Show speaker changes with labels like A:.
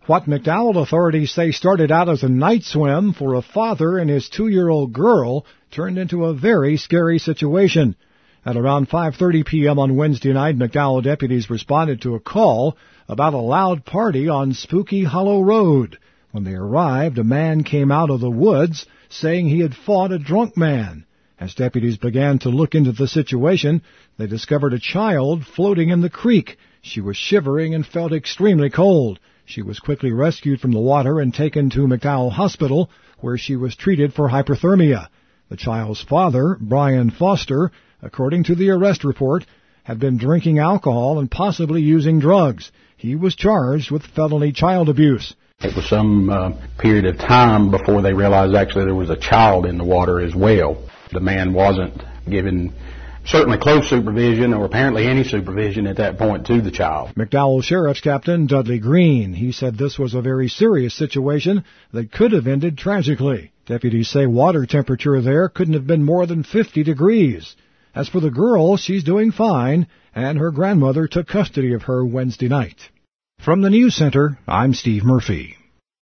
A: What McDowell authorities say started out as a night swim for a father and his 2-year-old girl turned into a very scary situation. At around 5:30 p.m. on Wednesday night, McDowell deputies responded to a call about a loud party on Spooky Hollow Road. When they arrived, a man came out of the woods saying he had fought a drunk man. As deputies began to look into the situation, they discovered a child floating in the creek. She was shivering and felt extremely cold. She was quickly rescued from the water and taken to McDowell Hospital, where she was treated for hypothermia. The child's father, Brian Foster, according to the arrest report, had been drinking alcohol and possibly using drugs. He was charged with felony child abuse.
B: It was some period of time before they realized actually there was a child in the water as well. The man wasn't given certainly close supervision or apparently any supervision at that point to the child.
A: McDowell Sheriff's Captain Dudley Green, he said this was a very serious situation that could have ended tragically. Deputies say water temperature there couldn't have been more than 50 degrees. As for the girl, she's doing fine, and her grandmother took custody of her Wednesday night. From the News Center, I'm Steve Murphy.